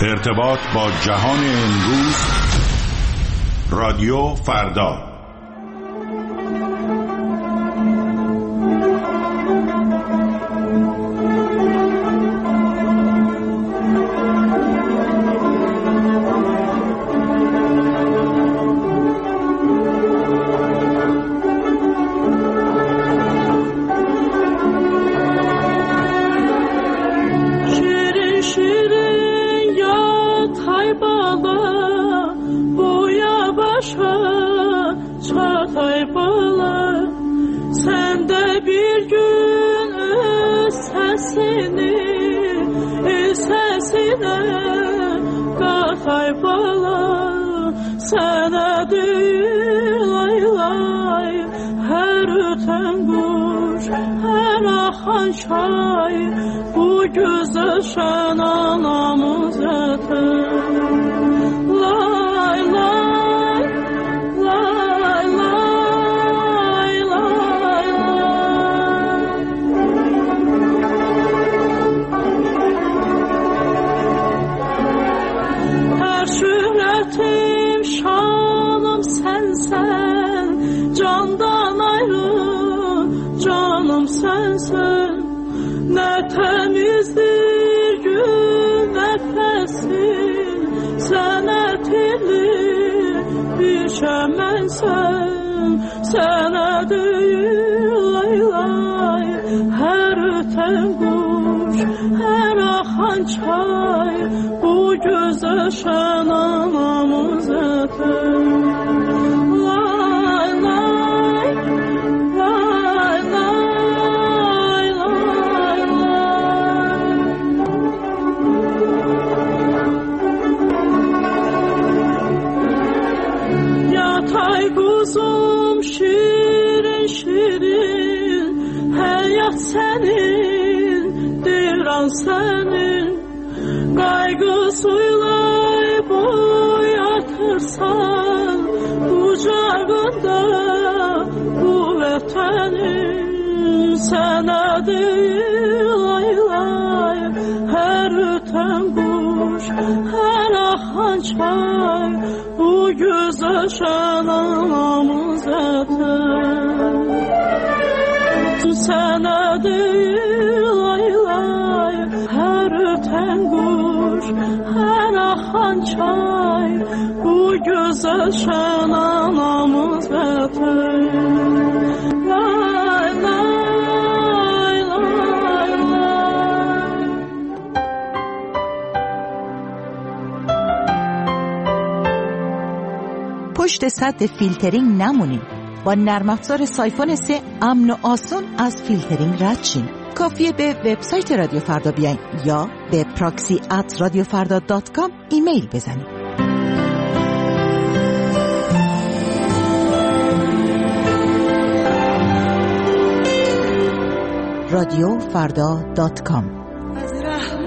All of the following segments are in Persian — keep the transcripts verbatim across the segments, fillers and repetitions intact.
ارتباط با جهان امروز. رادیو فردا. پشت سد فیلترینگ نمونین. با نرم افزار سایفون سه امن و آسان از فیلترینگ رد شین. کافیه به وبسایت رادیو فردا بیاین یا به پراکسی ات رادیو فردا دات کام ایمیل بزنید. رادیو فردا دات کام. از رحم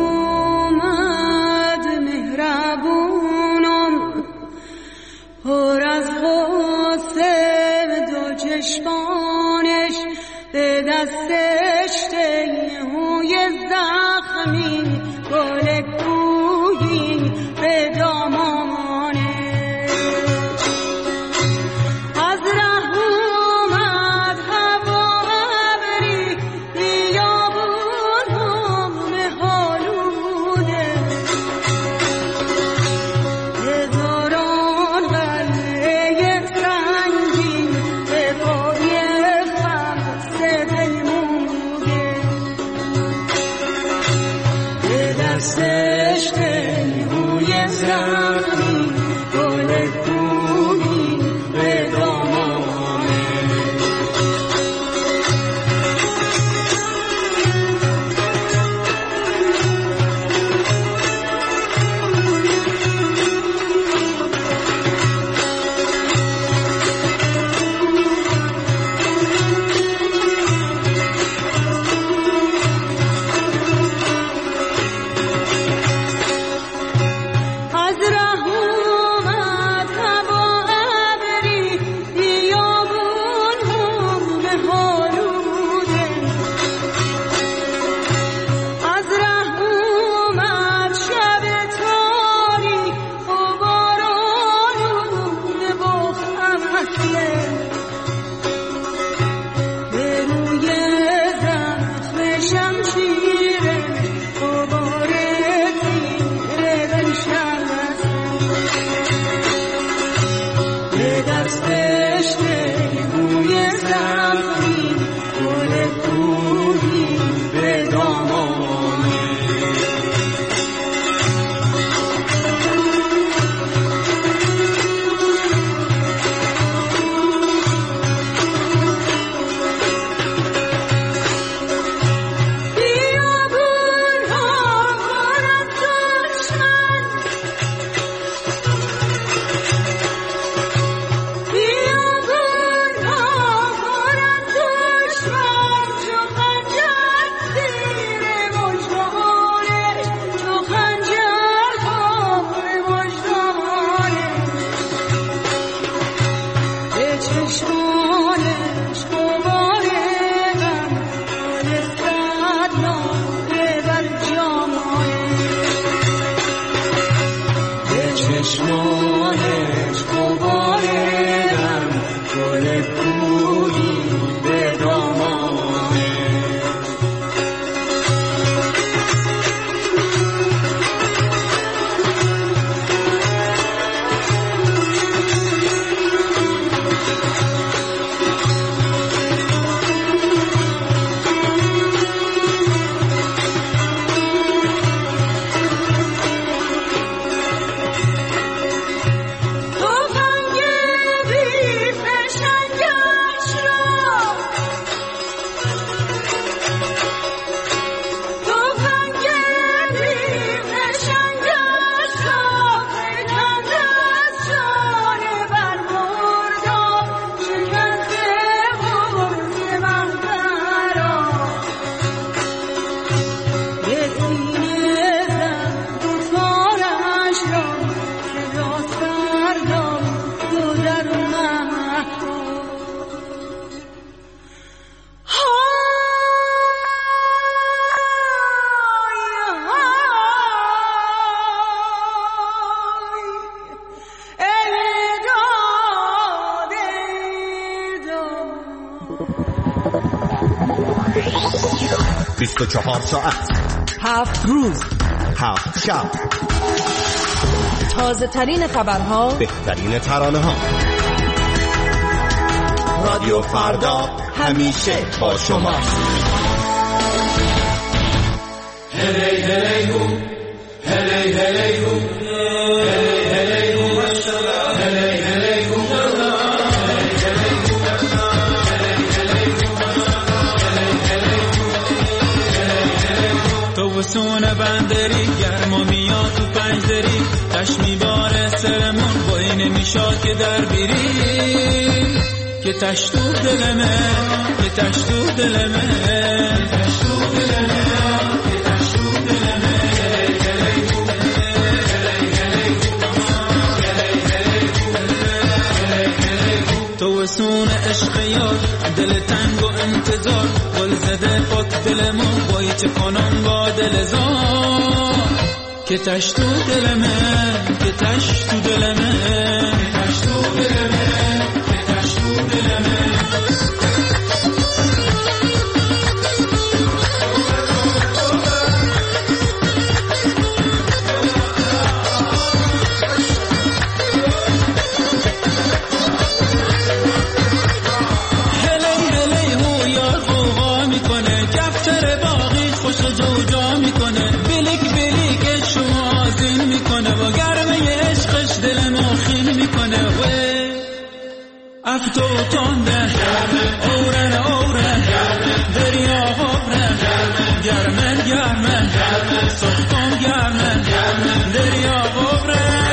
اومد مهربونم، پر از غصه دو چشمانش، به دستش تیهوی زخمی، گل کوهی به دامانش. از ره اومد هوا ابری، بیابون هم حالوده، هزاران قلعه سنگین به پای خمسه پیموده، به دستش تیهوی زخمی، گل کوهی به دامانش. از ره چشمانش غبارم گل کوهی به دامانه بیست و چهار ساعت، هفت روز، هفت شب، تازه ترین خبرها، بهترین ترانه ها. رادیو فردا همیشه با شما. هلی هلی هو هلی هلی هو هلی هلی هو هلی هلی هو تو سونه بندری گرما میاد تو پنجدری تش میباره سرمون با این میشاد که در بیری که تش تو دلمه که تش تو دلمه که تش تو دلمه که تش تو دلمه تو سون عشق یار دل تنگ و انتظار گل زده پاک دلمون بایی چه کنم با دل زار که تش تو دلمه که تش تو دلمه که تش تو دلمه که تش تو دلمه افتو تنده اورن اورن دریا غبرن گرمن گرمن سختم گرمن دریا غبرن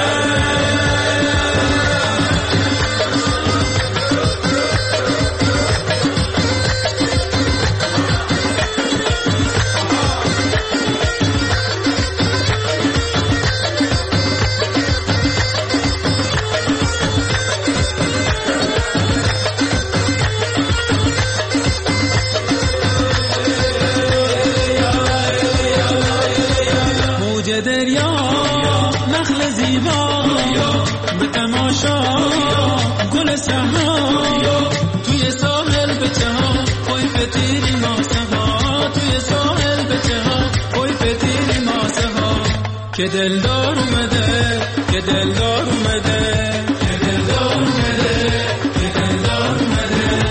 دریا نخل زیبا به تماشا گل صحرا توی ساحل بچه ها پای پتیری ماسه ها توی ساحل بچه ها پای پتیری ماسه ها که دلدار اومده که دلدار اومده که دلدار اومده که دلدار اومده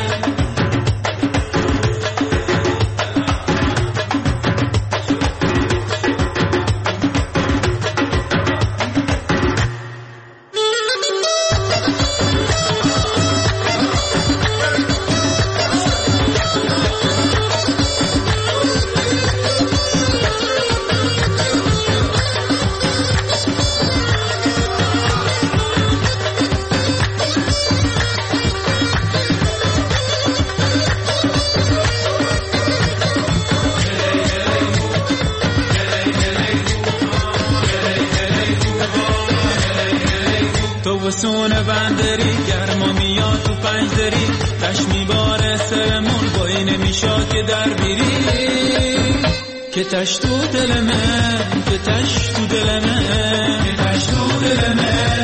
سونه بندری گرما میاد تو پنجدری تش میباره سرمون با این میشاد که در بیری که تش تو دلمه که تش تو دلمه که تش تو دلمه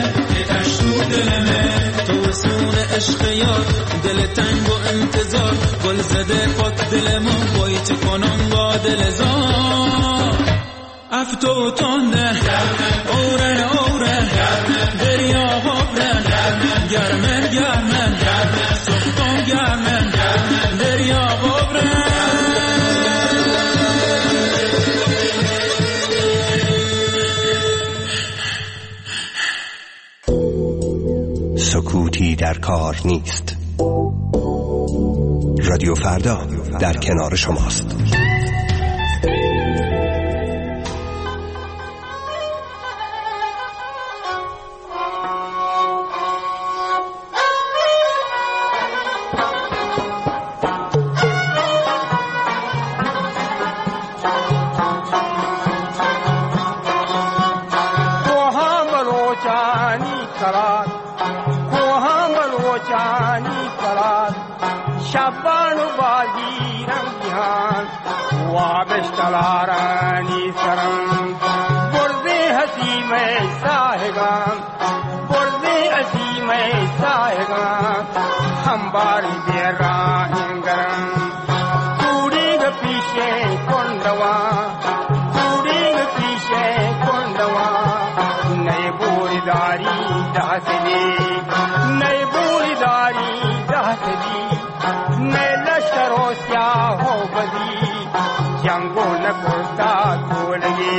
بهار دل تنگ و انتظار گل زده پاک دلمو بایی چه کنم با دل زار افتو تنده اوره اوره دریا ببره گرمه گرمه سختم گرمه دریا ببره سکوتی در کار نیست. رادیو فردا در کنار شماست. Talarani saram burde hasi mein sahega burde hasi mein sahega hum bari de rahingaram puri ga piche kondawa puri ga piche kondawa nay buridari dasli nay buridari dasli nay lashkaro sya ho badi jango na kurta kolagi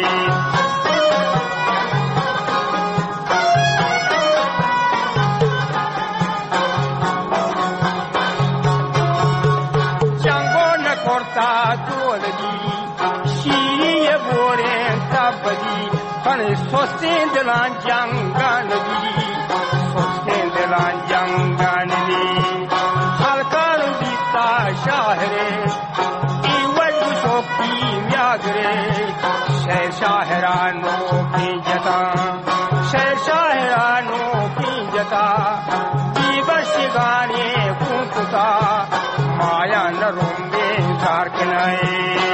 jango na kurta kolagi shiriye bore tabadi pane sosten delan janganagi sosten delan janganagi halkar dita shahre शहर शाहरानों की जता शहर शाहरानों की जता दिवस गाने कुंता माया न रोंगे झारखनाए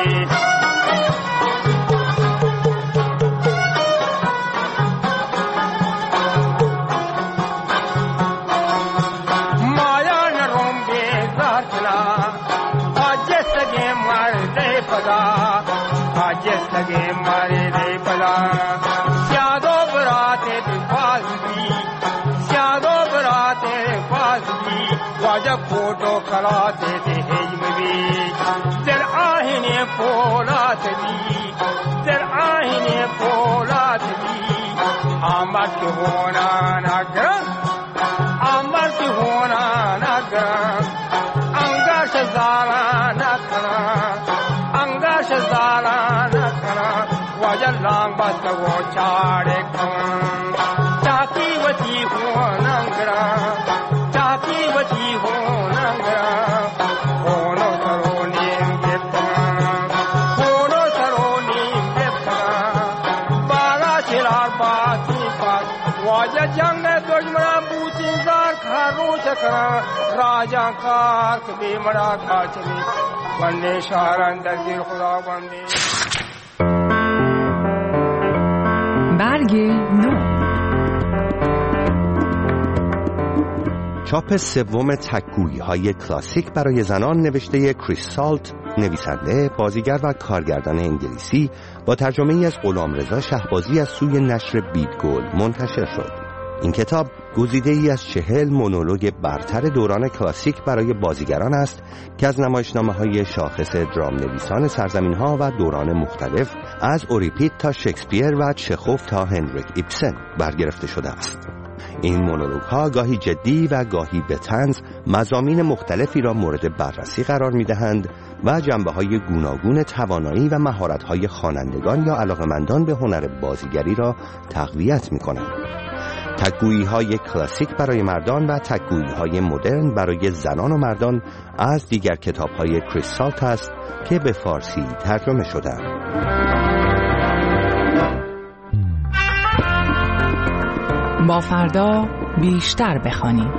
माया न रोंगे झारखना आज सगे मर दे पदा Just again, Mare de Pala, Shadow Barate, Fazli, Shadow Barate, Fazli, Waja Photo Kalate, Hejmi, there are in a Polati, there are in a Polati, Amatihona Nagra, Amatihona Nagra, Angashazara Nakara, Angashazara. Wajalang basta wo chare kan taki wati ho nangra taki wati ho nangra ono saroni getta ono saroni getta bara chilar bati pat waja jang dojmara putin zar kharo chakra raja kar ke mara khachni bande sharan dil khuda bande برگ نو. چاپ سوم تک‌گویی‌های کلاسیک برای زنان نوشته کریس سالت، نویسنده، بازیگر و کارگردان انگلیسی، با ترجمه‌ای از غلامرضا شهبازی از سوی نشر بیدگل منتشر شد. این کتاب گزیده‌ای از چهل مونولوگ برتر دوران کلاسیک برای بازیگران است که از نمایشنامه‌های شاخص درام‌نویسان سرزمین‌ها و دوران مختلف از اوریپید تا شکسپیر و چخوف تا هنریک ایبسن برگرفته شده است. این مونولوگ‌ها گاهی جدی و گاهی به طنز مضامین مختلفی را مورد بررسی قرار می‌دهند و جنبه‌های گوناگون توانایی و مهارت‌های خوانندگان یا علاقه‌مندان به هنر بازیگری را تقویت می‌کنند. تک‌گویی‌های کلاسیک برای مردان و تک‌گویی‌های مدرن برای زنان و مردان از دیگر کتاب‌های کریس سالت است که به فارسی ترجمه شده‌اند. با فردا بیشتر بخوانید.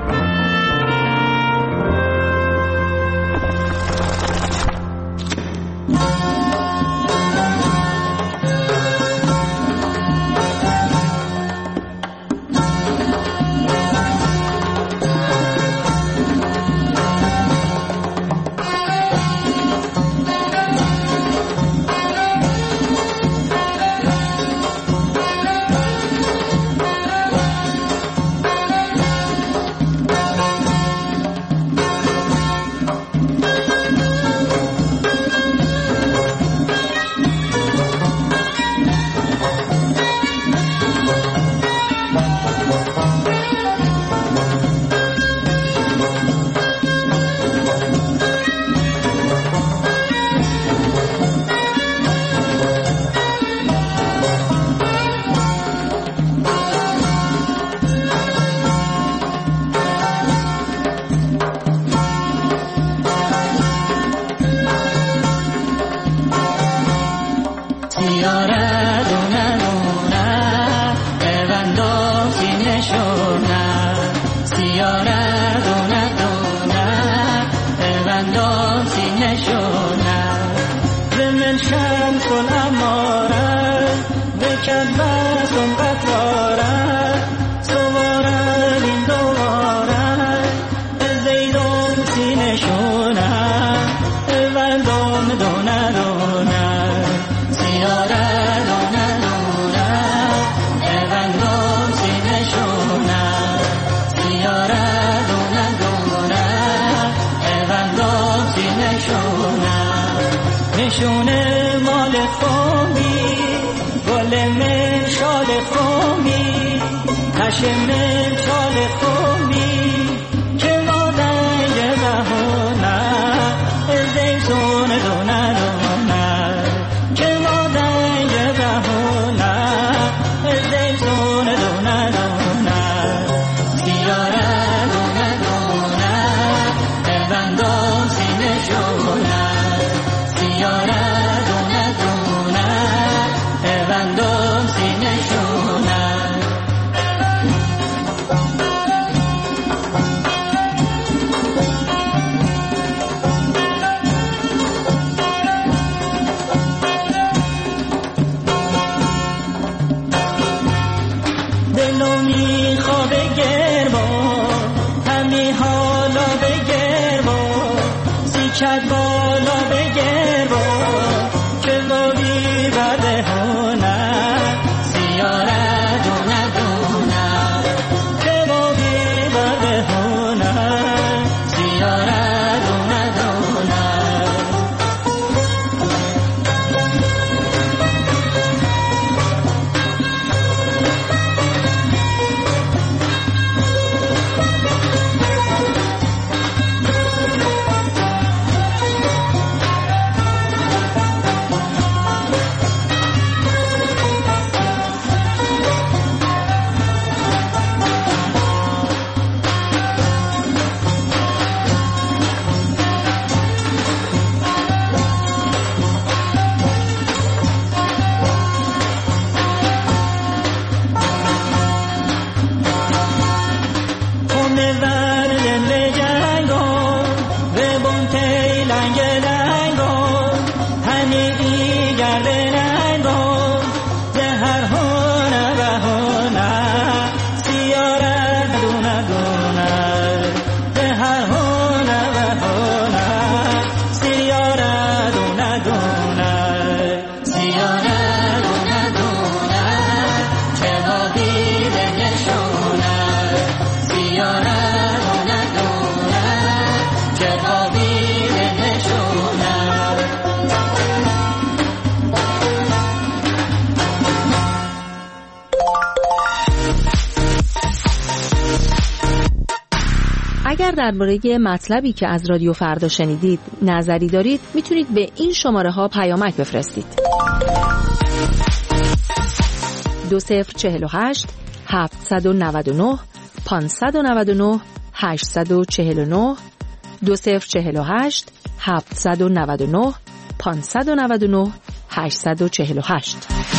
کرد بستم قطاره سوارن این دواره زیدم سینشونه بندم دونه دونه سیاره دونه دونه بندم سینشونه سیاره دونه دونه بندم سینشونه نشونه مال خومی گل من شال خومی تش من شال خومی که مادن یه بهونه زیزون دونه دونه که مادن یه بهونه زیزون دونه دونه سیاره دونه دونه بندم سینشونه سیاره دونه دونه بندم سینشونه دلو میخوابه گربا همی حالا به گربا سیکت بالا به گربا که بابی برده هونه سیاره دونه دونه که بابی برده هونه سیاره دونه دونه اگر درباره مطلبی که از رادیو فردا شنیدید نظری دارید میتونید به این شماره ها پیامک بفرستید. دو صفر چهل و هشت هفتصد و نود و نه پانصد و نود و نه هشتصد و چهل و نه دو صفر چهل و هشت هفتصد و نود و نه پانصد و نود و نه هشتصد و چهل و هشت.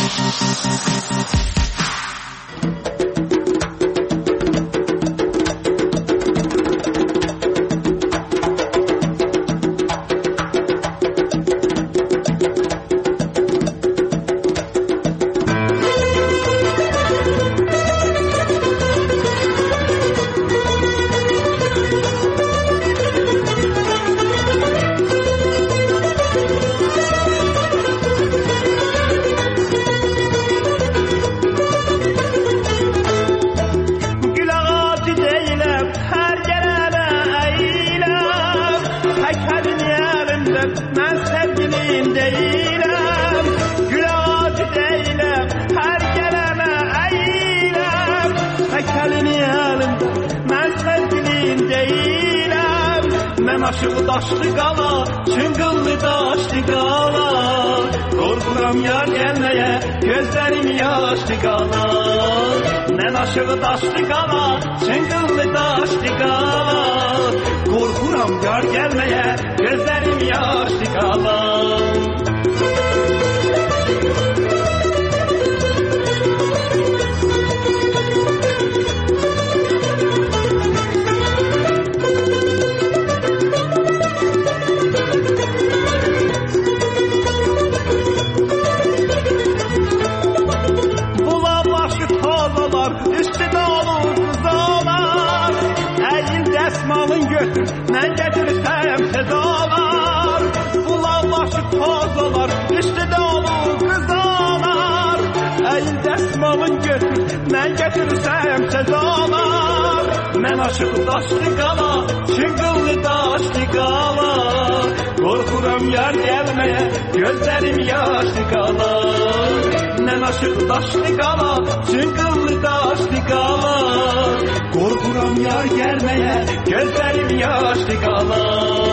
Aşığı daşlı qala, çıngıllı daşlı qala. Qorxuram yar gəlməyə, gözlərim yaşlı qala. Mən aşığı daşlı qala, çıngıllı daşlı qala. Qorxuram yar gəlməyə, gözlərim yaşlı qala. ağlar, üstü dolu kızlar. Əyin dəsmalın götür, mən getirsəm tez olar. Bulallaşıb pozalar, üstü dolu kızlar. Əyin dəsmalın götür, mən getirsəm tez olar. Mən aşıq daşlı qala, çıngıllı daşlı qala. Qorxuram yar gəlməyə, gözlərim yaşlı qala. Mən aşıq daşlı qala, çıngıllı daşlı qala. Qorxuram yar gəlməyə, gözlərim yaşlı qala.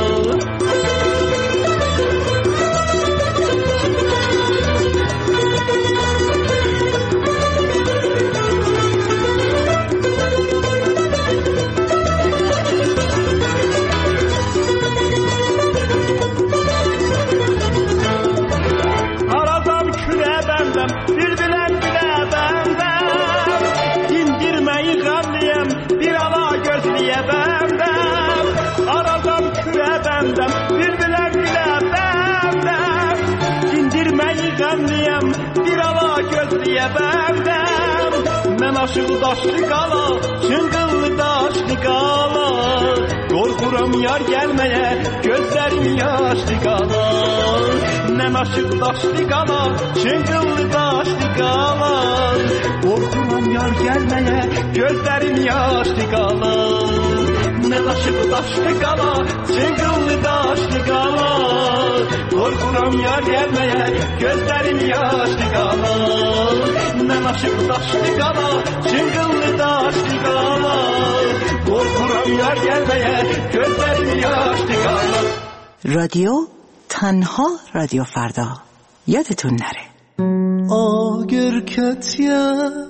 Bir ala gözlüyə bərdəm. Mən aşıq daşlı qala, çıngıllı daşlı qala. Qorxuram yar gəlməyə, gözlərim yaşlı qala. Mən aşıq daşlı qala, çıngıllı daşlı qala. Qorxuram yar gəlməyə, gözlərim yaşlı qala. Mən aşıq daşlı qala, çıngıllı daşlı qala. Qorxuram yar gəlməyə, gözlərim yaşlı qala. Mən aşıq daşlı qala, çıngıllı daşlı qala. Qorxuram yar gəlməyə, gözlərim yaşlı qala. رادیو تنها رادیو فردا یادتون نره. اگر کتیه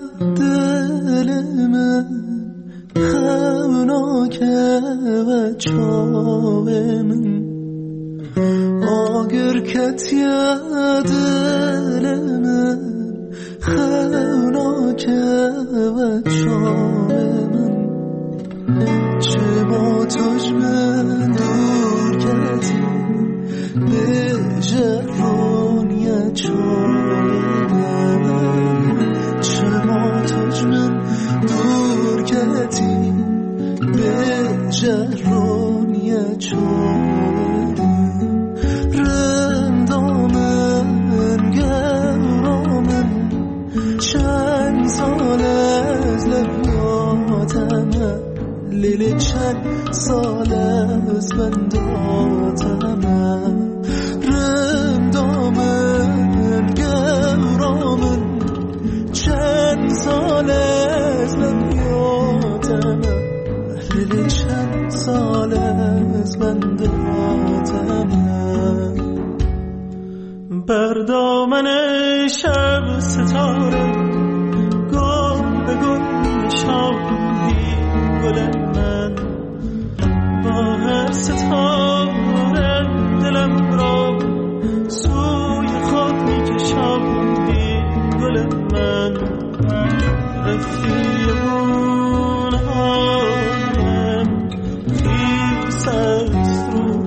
دلمه همناکه و چاوه من. اگر کتیه دلمه همناکه و چاوه من. چه با تجمن دور کتی به جرانیه چاوه. چه با تجمن دور کتی به جرانیه چاوه. رندامن گرامن چند سال از لبیاتمه. لیلی چند سال از بنداتمه. رندامن گرامن چند سال از لبیاتمه. لیلی چند سال از بنداتمه. بر دامن شب ستاره گل به گل نشاندی گل من. با هر ستاره دلم را سوی خود میکشاندی گل من. رفتی بونهایم خیس است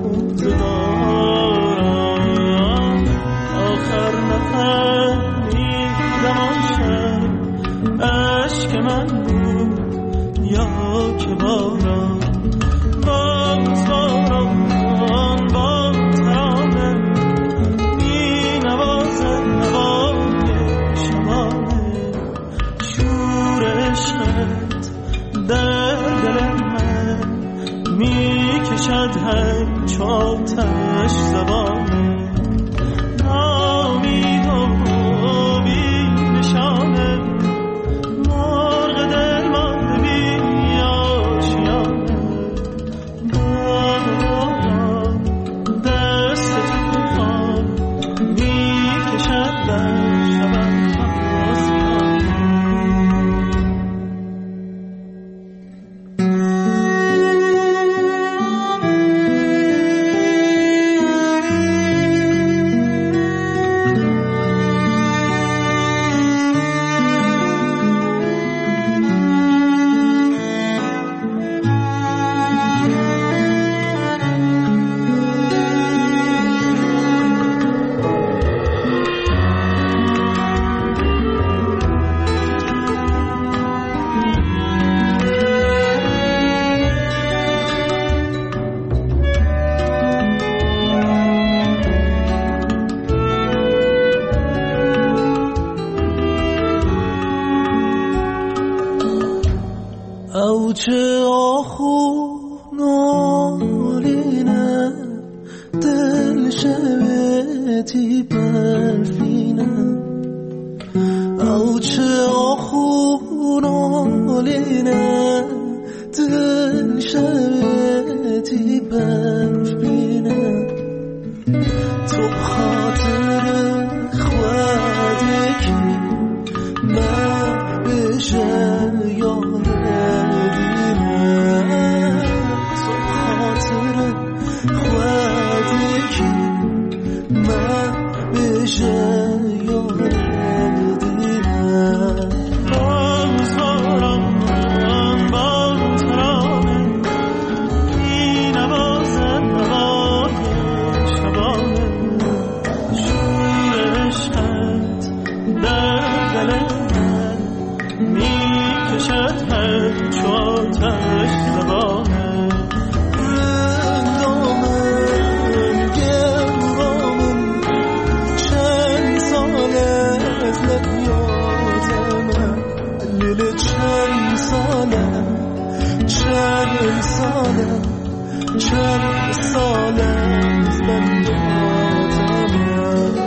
روزگارم. آخر نفهمیدم آن شب عشق من بود یا که باران. باز باران باز ترانه می نوازد نوای شبانه. شور عشقت در دل من می کشد هر چو آتش زبانه. نامید و بی نشانه مرغ دل مانده بی آشیانه. باران دست توفان می کشد در شبم تازیانه. اوچه آخون آلینه دل شبتی برفینه اوچه آخون آلینه دل شبتی برفینه تو خاطر خواهده که من بشه یاد دینه تو خاطر خواهده که من بشه یاد دینه بازارم بازارم این نوازه نوازه شبانه شور عشقت در دل من میکشد هر چو آتش زبانه رندامم گرامم چند ساله از لب یادمم لیل چند ساله چند ساله چند ساله از لب یادمم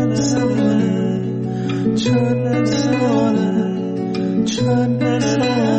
چند ساله چند ساله